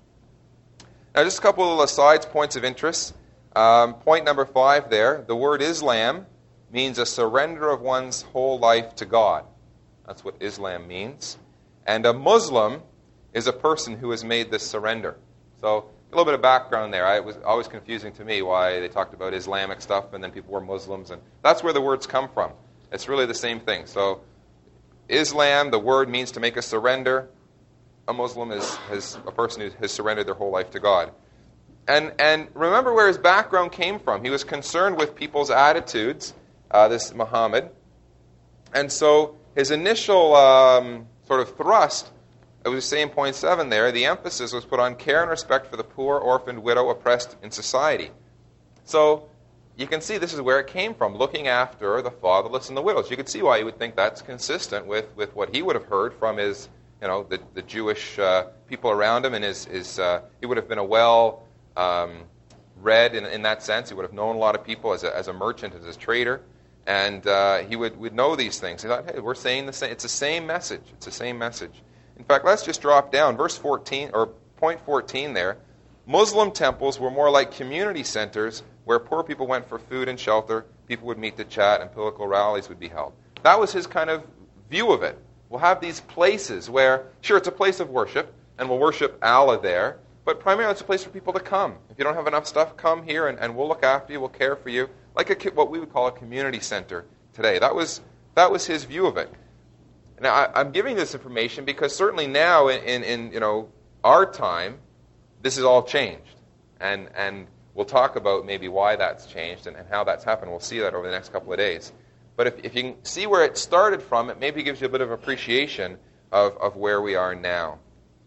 Now, just a couple of asides, points of interest. Um, point number five there. The word Islam means a surrender of one's whole life to God. That's what Islam means. And a Muslim is a person who has made this surrender. So a little bit of background there. It was always confusing to me why they talked about Islamic stuff and then people were Muslims. And that's where the words come from. It's really the same thing. So Islam, the word means to make a surrender. A Muslim is, is a person who has surrendered their whole life to God. And, and remember where his background came from. He was concerned with people's attitudes. Uh, this Muhammad. And so his initial um, sort of thrust, it was saying point seven there, the emphasis was put on care and respect for the poor, orphaned, widow, oppressed in society. So you can see this is where it came from, looking after the fatherless and the widows. You can see why you would think that's consistent with, with what he would have heard from his, you know, the, the Jewish uh, people around him, and his, his uh, he would have been a well um, read in, in that sense. He would have known a lot of people as a, as a merchant, as a trader. And uh, he would, would know these things. He thought, hey, we're saying the same. It's the same message. It's the same message. In fact, let's just drop down. Verse fourteen, or point fourteen there. Muslim temples were more like community centers where poor people went for food and shelter. People would meet to chat and political rallies would be held. That was his kind of view of it. We'll have these places where, sure, it's a place of worship, and we'll worship Allah there, but primarily it's a place for people to come. If you don't have enough stuff, come here, and, and we'll look after you, we'll care for you. Like a, what we would call a community center today. That was that was his view of it. Now, I, I'm giving this information because certainly now in, in, in you know our time, this has all changed. And and we'll talk about maybe why that's changed and, and how that's happened. We'll see that over the next couple of days. But if, if you can see where it started from, it maybe gives you a bit of appreciation of, of where we are now.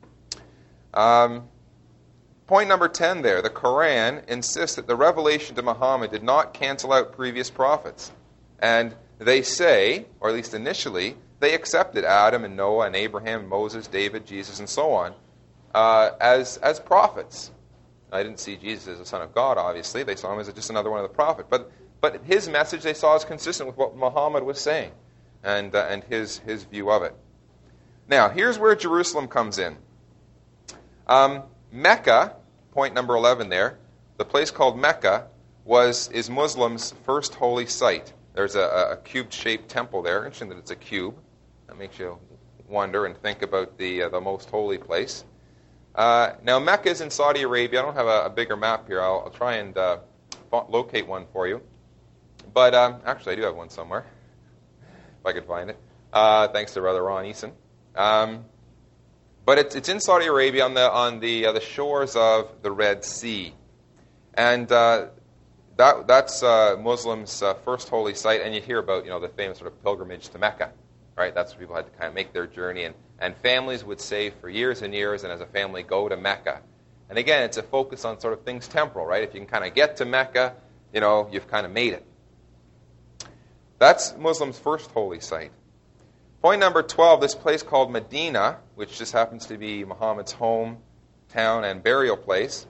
Um, Point number ten there, the Quran insists that the revelation to Muhammad did not cancel out previous prophets. And they say, or at least initially, they accepted Adam and Noah and Abraham, Moses, David, Jesus, and so on uh, as, as prophets. I didn't see Jesus as the Son of God, obviously. They saw him as just another one of the prophets. But, but his message they saw as consistent with what Muhammad was saying and, uh, and his, his view of it. Now, here's where Jerusalem comes in. Um, Mecca, point number eleven there, the place called Mecca was is Muslims' first holy site. There's a, a cube-shaped temple there. Interesting that it's a cube. That makes you wonder and think about the uh, the most holy place. Uh, now, Mecca is in Saudi Arabia. I don't have a, a bigger map here. I'll, I'll try and uh, locate one for you. But um, actually, I do have one somewhere. if I could find it. Uh, thanks to Brother Ron Eason. Um, but it's, it's in Saudi Arabia on the on the uh, the shores of the Red Sea, and uh, that that's uh, Muslims' uh, first holy site. And you hear about you know the famous sort of pilgrimage to Mecca, right? That's where people had to kind of make their journey, and and families would save for years and years, and as a family go to Mecca. And again, it's a focus on sort of things temporal, right? If you can kind of get to Mecca, you know, you've kind of made it. That's Muslims' first holy site. Point number twelve, this place called Medina, which just happens to be Muhammad's home, town, and burial place,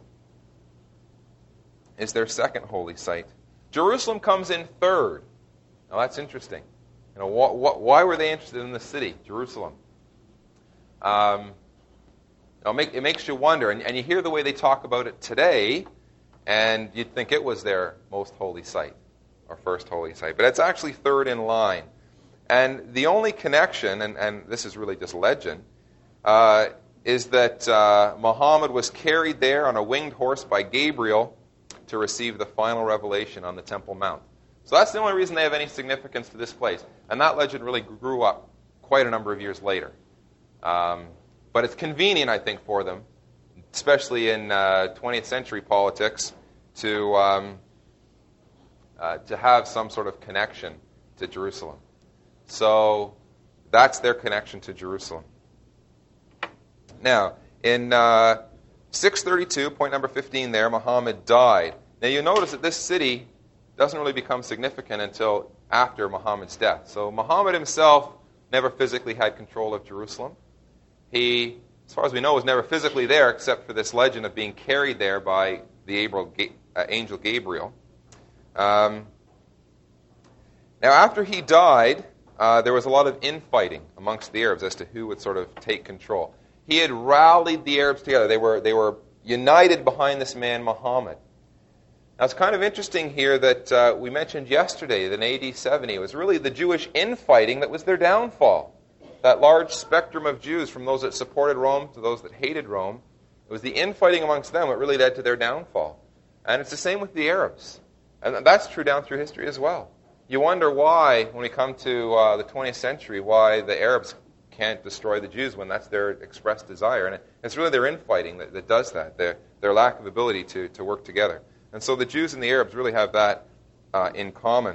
is their second holy site. Jerusalem comes in third. Now that's interesting. You know, wh- wh- why were they interested in the city, Jerusalem? Um, you know, make, it makes you wonder, and, and you hear the way they talk about it today, and you'd think it was their most holy site, or first holy site. But it's actually third in line. And the only connection, and, and this is really just legend, uh, is that uh, Muhammad was carried there on a winged horse by Gabriel to receive the final revelation on the Temple Mount. So that's the only reason they have any significance to this place. And that legend really grew up quite a number of years later. Um, but it's convenient, I think, for them, especially in uh, twentieth century politics, to um, uh, to have some sort of connection to Jerusalem. So that's their connection to Jerusalem. Now, in uh, six thirty-two, point number fifteen there, Muhammad died. Now you notice that this city doesn't really become significant until after Muhammad's death. So Muhammad himself never physically had control of Jerusalem. He, as far as we know, was never physically there except for this legend of being carried there by the angel Gabriel. Um, now after he died, Uh, there was a lot of infighting amongst the Arabs as to who would sort of take control. He had rallied the Arabs together. They were they were united behind this man, Muhammad. Now, it's kind of interesting here that uh, we mentioned yesterday that in A D seventy, it was really the Jewish infighting that was their downfall. That large spectrum of Jews, from those that supported Rome to those that hated Rome, it was the infighting amongst them that really led to their downfall. And it's the same with the Arabs. And that's true down through history as well. You wonder why, when we come to uh, the twentieth century, why the Arabs can't destroy the Jews when that's their expressed desire. And it's really their infighting that, that does that, their, their lack of ability to, to work together. And so the Jews and the Arabs really have that uh, in common.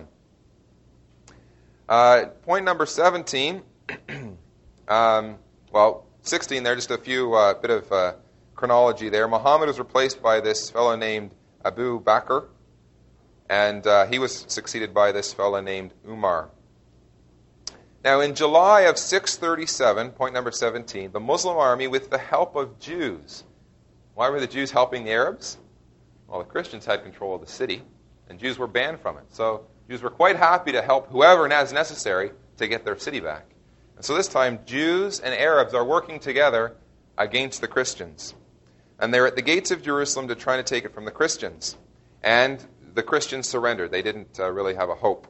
Uh, point number seventeen, um, well, sixteen there, just a few uh, bit of uh, chronology there. Muhammad was replaced by this fellow named Abu Bakr. And uh, he was succeeded by this fellow named Umar. Now, in July of six thirty-seven, point number seventeen, the Muslim army, with the help of Jews. Why were the Jews helping the Arabs? Well, the Christians had control of the city, and Jews were banned from it. So Jews were quite happy to help whoever as necessary to get their city back. And so this time, Jews and Arabs are working together against the Christians. And they're at the gates of Jerusalem to try to take it from the Christians. And the Christians surrendered. They didn't uh, really have a hope.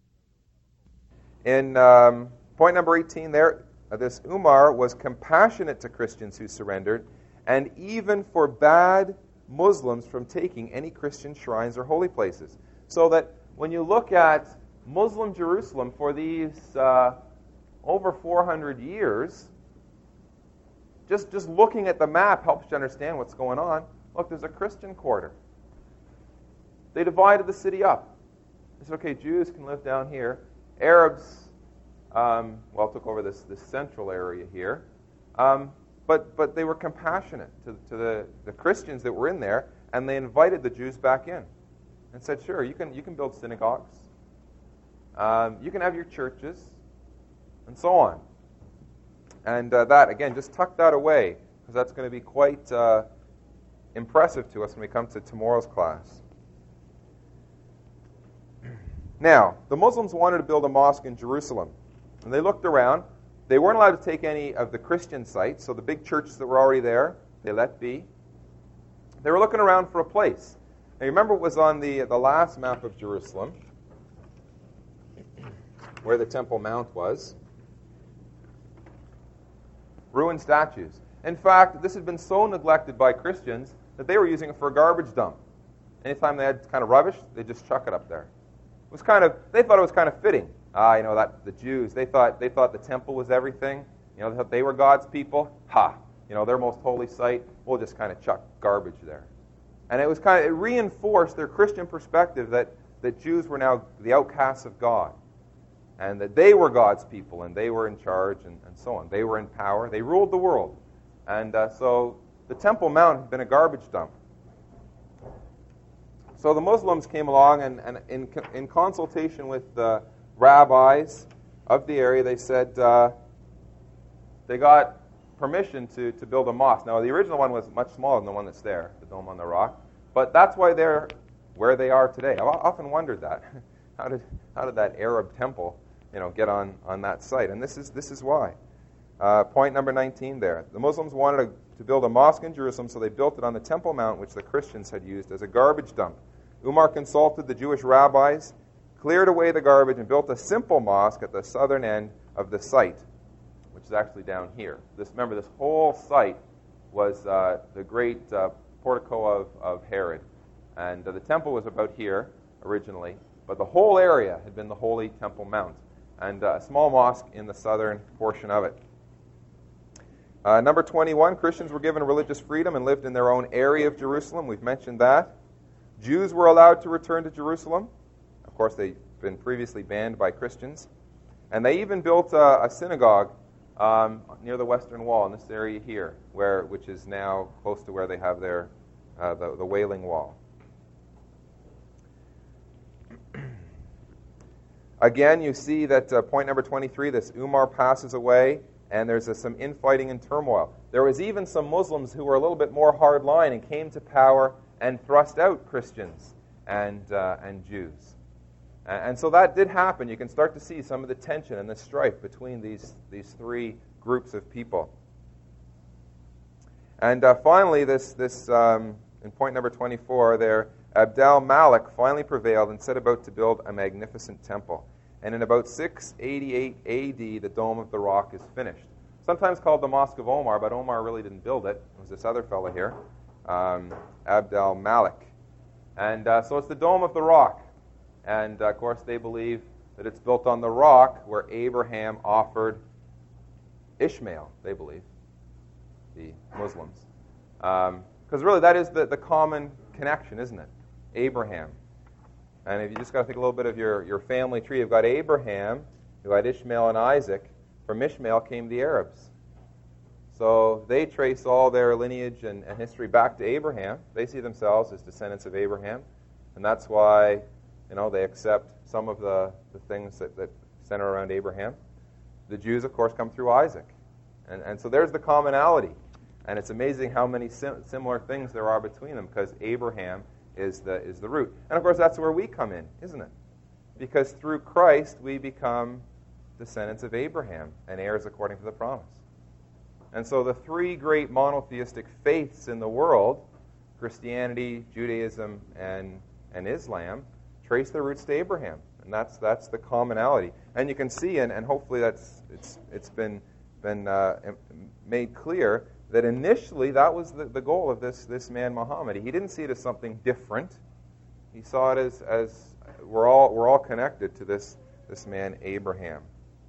In um, point number eighteen there, uh, this Umar was compassionate to Christians who surrendered and even forbade Muslims from taking any Christian shrines or holy places. So that when you look at Muslim Jerusalem for these uh, over four hundred years, just, just looking at the map helps you understand what's going on. Look, there's a Christian quarter. They divided the city up. They said, okay, Jews can live down here. Arabs, um, well, took over this, this central area here. Um, but but they were compassionate to, to the, the Christians that were in there, and they invited the Jews back in and said, sure, you can, you can build synagogues. Um, you can have your churches, and so on. And uh, that, again, just tuck that away, because that's going to be quite uh, impressive to us when we come to tomorrow's class. Now, the Muslims wanted to build a mosque in Jerusalem, and they looked around. They weren't allowed to take any of the Christian sites, so the big churches that were already there, they let be. They were looking around for a place. Now, you remember it was on the, the last map of Jerusalem, where the Temple Mount was. Ruined statues. In fact, this had been so neglected by Christians that they were using it for a garbage dump. Anytime they had kind of rubbish, they just chuck it up there. It was kind of, they thought it was kind of fitting. Uh, Ah, you know, that the Jews, they thought they thought the temple was everything. You know, they thought they were God's people. Ha! You know, their most holy site. We'll just kind of chuck garbage there. And it was kind of, it reinforced their Christian perspective that, that Jews were now the outcasts of God. And that they were God's people, and they were in charge, and, and so on. They were in power. They ruled the world. And uh, so the Temple Mount had been a garbage dump. So the Muslims came along, and, and in, in consultation with the rabbis of the area, they said uh, they got permission to, to build a mosque. Now, the original one was much smaller than the one that's there, the Dome on the Rock. But that's why they're where they are today. I've often wondered that. How did how did that Arab temple, you know, get on, on that site? And this is this is why. Uh, point number nineteen there. The Muslims wanted to, to build a mosque in Jerusalem, so they built it on the Temple Mount, which the Christians had used as a garbage dump. Umar consulted the Jewish rabbis, cleared away the garbage, and built a simple mosque at the southern end of the site, which is actually down here. This, remember, this whole site was uh, the great uh, portico of, of Herod. And uh, the temple was about here originally, but the whole area had been the Holy Temple Mount, and uh, a small mosque in the southern portion of it. Uh, number twenty-one, Christians were given religious freedom and lived in their own area of Jerusalem. We've mentioned that. Jews were allowed to return to Jerusalem. Of course, they'd been previously banned by Christians. And they even built a, a synagogue um, near the western wall in this area here, where which is now close to where they have their uh, the, the Wailing Wall. Again, you see that uh, point number twenty-three, this Umar passes away, and there's uh, some infighting and turmoil. There was even some Muslims who were a little bit more hardline and came to power and thrust out Christians and uh, and Jews. And, and so that did happen. You can start to see some of the tension and the strife between these, these three groups of people. And uh, finally, this, this um, in point number twenty-four there, Abd al-Malik finally prevailed and set about to build a magnificent temple. And in about six eighty-eight A D, the Dome of the Rock is finished. Sometimes called the Mosque of Omar, but Omar really didn't build it. It was this other fellow here, um, Abd al-Malik. And uh, so it's the Dome of the Rock. And, uh, of course, they believe that it's built on the rock where Abraham offered Ishmael, they believe, the Muslims. Because um, really that is the, the common connection, isn't it? Abraham. And if you just got to think a little bit of your, your family tree, you've got Abraham, you've got Ishmael and Isaac. From Ishmael came the Arabs. So they trace all their lineage and, and history back to Abraham. They see themselves as descendants of Abraham. And that's why, you know, they accept some of the, the things that, that center around Abraham. The Jews, of course, come through Isaac. And, and so there's the commonality. And it's amazing how many sim- similar things there are between them, because Abraham is the is the root. And of course, that's where we come in, isn't it? Because through Christ, we become descendants of Abraham and heirs according to the promise. And so the three great monotheistic faiths in the world, Christianity, Judaism, and, and Islam, trace their roots to Abraham. And that's that's the commonality. And you can see, and, and hopefully that's it's it's been been uh, made clear, that initially that was the, the goal of this, this man Muhammad. He didn't see it as something different. He saw it as, as we're all we're all connected to this, this man Abraham.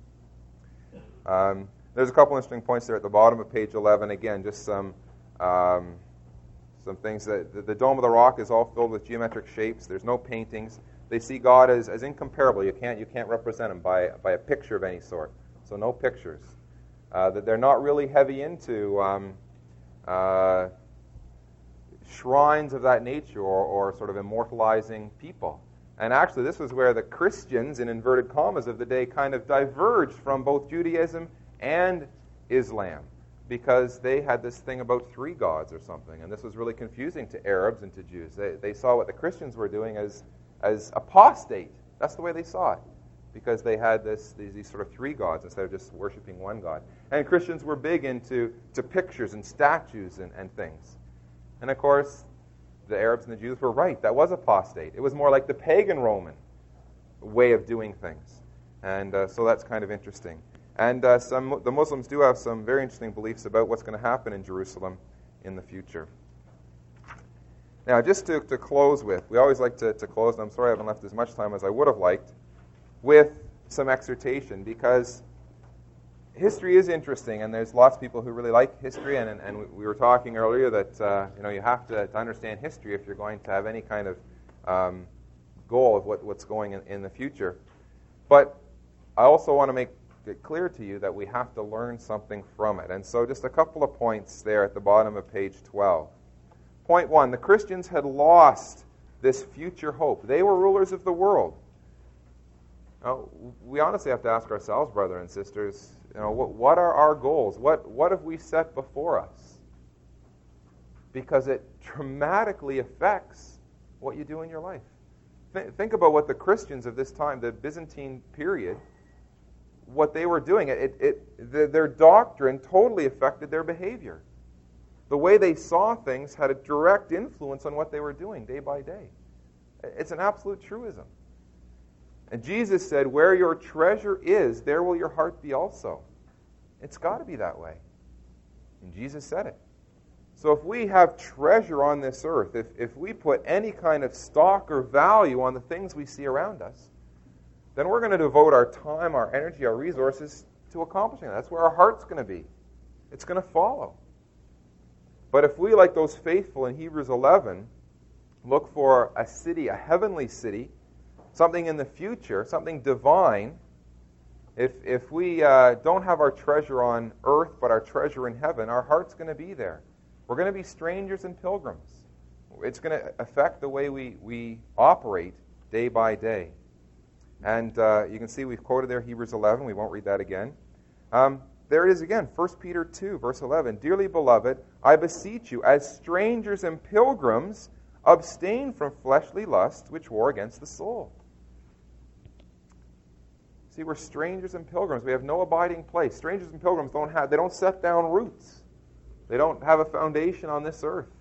Um, there's a couple interesting points there at the bottom of page eleven. Again, just some um, some things. That the, the Dome of the Rock is all filled with geometric shapes. There's no paintings. They see God as, as incomparable. You can't you can't represent him by by a picture of any sort. So no pictures. Uh, that they're not really heavy into um, uh, shrines of that nature or, or sort of immortalizing people. And actually, this was where the Christians, in inverted commas, of the day kind of diverged from both Judaism and Islam, because they had this thing about three gods or something, and this was really confusing to Arabs and to Jews. They, they saw what the Christians were doing as, as apostate. That's the way they saw it, because they had this these, these sort of three gods instead of just worshiping one God. And Christians were big into to pictures and statues and, and things. And of course, the Arabs and the Jews were right. That was apostate. It was more like the pagan Roman way of doing things. And uh, so that's kind of interesting. And uh, some the Muslims do have some very interesting beliefs about what's going to happen in Jerusalem in the future. Now, just to, to close with, we always like to, to close, and I'm sorry I haven't left as much time as I would have liked, with some exhortation, because history is interesting, and there's lots of people who really like history, and, and, and we were talking earlier that uh, you know you have to, to understand history if you're going to have any kind of um, goal of what, what's going in, in the future. But I also want to make it clear to you that we have to learn something from it. And so just a couple of points there at the bottom of page twelve. Point one, the Christians had lost this future hope. They were rulers of the world. Now, we honestly have to ask ourselves, brothers and sisters, you know, what, what are our goals? What, what have we set before us? Because it dramatically affects what you do in your life. Th- think about what the Christians of this time, the Byzantine period, what they were doing. It, it, the, their doctrine totally affected their behavior. The way they saw things had a direct influence on what they were doing day by day. It's an absolute truism. And Jesus said, where your treasure is, there will your heart be also. It's got to be that way. And Jesus said it. So if we have treasure on this earth, if, if we put any kind of stock or value on the things we see around us, then we're going to devote our time, our energy, our resources to accomplishing that. That's where our heart's going to be. It's going to follow. But if we, like those faithful in Hebrews eleven, look for a city, a heavenly city, something in the future, something divine, if if we uh, don't have our treasure on earth but our treasure in heaven, our heart's going to be there. We're going to be strangers and pilgrims. It's going to affect the way we, we operate day by day. And uh, you can see we've quoted there Hebrews eleven. We won't read that again. Um, there it is again, First Peter two, verse eleven. Dearly beloved, I beseech you, as strangers and pilgrims, abstain from fleshly lusts which war against the soul. See, we're strangers and pilgrims. We have no abiding place. Strangers and pilgrims don't have, they don't set down roots. They don't have a foundation on this earth.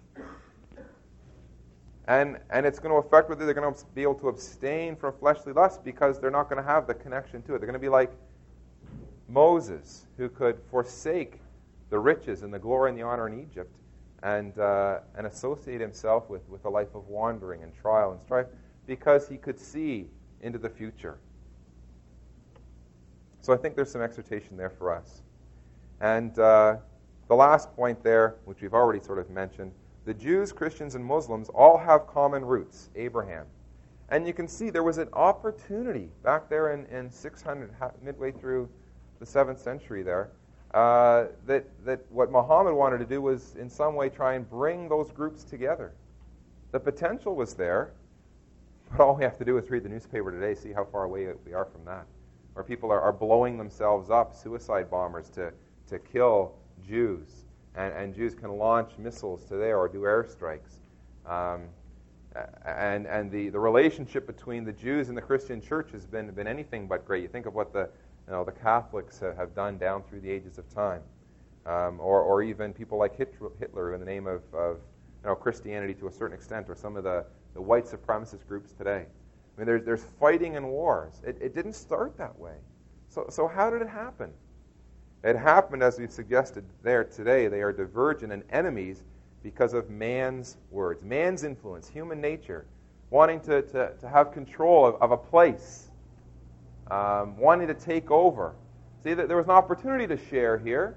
And and it's going to affect whether they're going to be able to abstain from fleshly lusts, because they're not going to have the connection to it. They're going to be like Moses, who could forsake the riches and the glory and the honor in Egypt and uh, and associate himself with, with a life of wandering and trial and strife, because he could see into the future. So I think there's some exhortation there for us. And uh, the last point there, which we've already sort of mentioned, the Jews, Christians, and Muslims all have common roots, Abraham. And you can see there was an opportunity back there in, in six hundred, midway through the seventh century there, uh, that, that what Muhammad wanted to do was in some way try and bring those groups together. The potential was there, but all we have to do is read the newspaper today, see how far away we are from that. Where people are, are blowing themselves up, suicide bombers, to, to kill Jews. And, and Jews can launch missiles to there or do airstrikes. Um, and and the, the relationship between the Jews and the Christian church has been, been anything but great. You think of what the you know the Catholics have done down through the ages of time. Um, or, or even people like Hitler in the name of, of you know, Christianity to a certain extent, or some of the, the white supremacist groups today. I mean, there's, there's fighting and wars. It, it didn't start that way. So, so how did it happen? It happened, as we've suggested there today. They are divergent and enemies because of man's words, man's influence, human nature, wanting to, to, to have control of, of a place, um, wanting to take over. See, there was an opportunity to share here,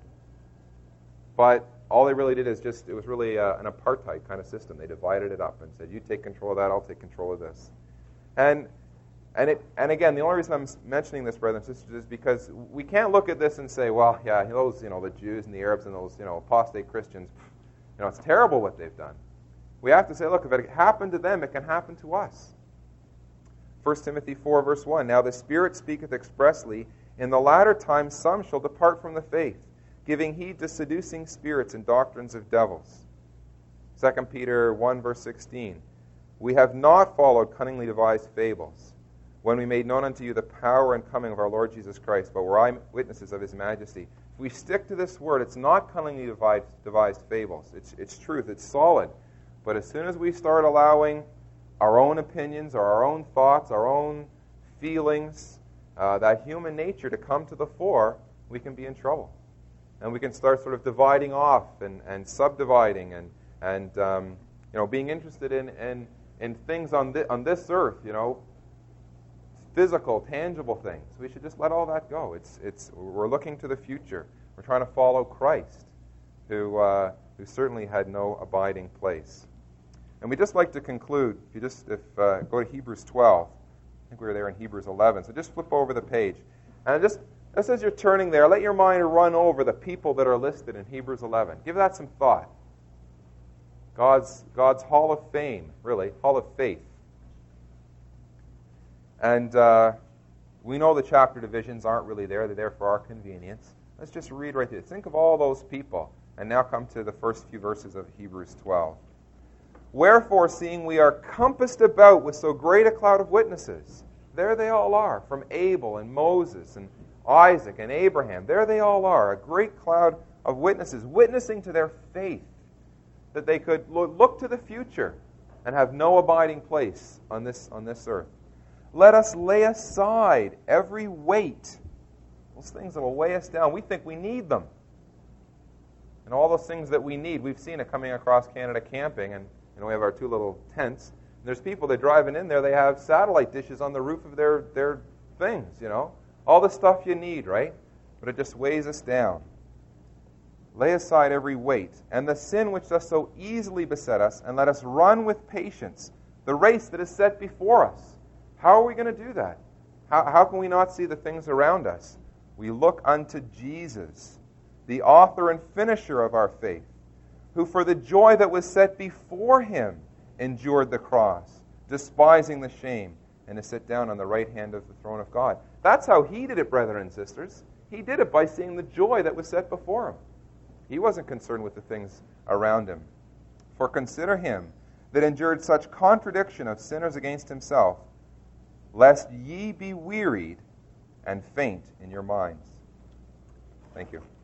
but all they really did is just, it was really uh, an apartheid kind of system. They divided it up and said, you take control of that, I'll take control of this. And and it and again, the only reason I'm mentioning this, brothers and sisters, is because we can't look at this and say, well, yeah, those, you know, the Jews and the Arabs and those, you know, apostate Christians, you know, it's terrible what they've done. We have to say, look, if it happened to them, it can happen to us. First Timothy four, verse one, now the Spirit speaketh expressly, in the latter times some shall depart from the faith, giving heed to seducing spirits and doctrines of devils. Second Peter one, verse sixteen, we have not followed cunningly devised fables, when we made known unto you the power and coming of our Lord Jesus Christ, but were eyewitnesses of his majesty. If we stick to this word, it's not cunningly devised, devised fables. It's, it's truth. It's solid. But as soon as we start allowing our own opinions or our own thoughts, our own feelings, uh, that human nature to come to the fore, we can be in trouble. And we can start sort of dividing off and, and subdividing and, and um, you know, being interested in, in, in things on, thi- on this earth, you know, physical, tangible things. We should just let all that go. It's, it's, we're looking to the future. We're trying to follow Christ, who, uh, who certainly had no abiding place. And we'd just like to conclude, if you just if uh, go to Hebrews twelve. I think we were there in Hebrews eleven. So just flip over the page. And just, just as you're turning there, let your mind run over the people that are listed in Hebrews eleven. Give that some thought. God's, God's Hall of Fame, really, Hall of Faith. And uh, we know the chapter divisions aren't really there. They're there for our convenience. Let's just read right there. Think of all those people. And now come to the first few verses of Hebrews twelve. Wherefore, seeing we are compassed about with so great a cloud of witnesses, there they all are, from Abel and Moses and Isaac and Abraham. There they all are, a great cloud of witnesses, witnessing to their faith, that they could look to the future and have no abiding place on this, on this earth. Let us lay aside every weight, those things that will weigh us down. We think we need them. And all those things that we need, we've seen it coming across Canada camping, and you know, we have our two little tents. And there's people that driving in there, they have satellite dishes on the roof of their, their things, you know. All the stuff you need, right? But it just weighs us down. Lay aside every weight and the sin which does so easily beset us, and let us run with patience the race that is set before us. How are we going to do that? How, how can we not see the things around us? We look unto Jesus, the author and finisher of our faith, who for the joy that was set before him endured the cross, despising the shame, and to sit down on the right hand of the throne of God. That's how he did it, brethren and sisters. He did it by seeing the joy that was set before him. He wasn't concerned with the things around him. For consider him that endured such contradiction of sinners against himself, lest ye be wearied and faint in your minds. Thank you.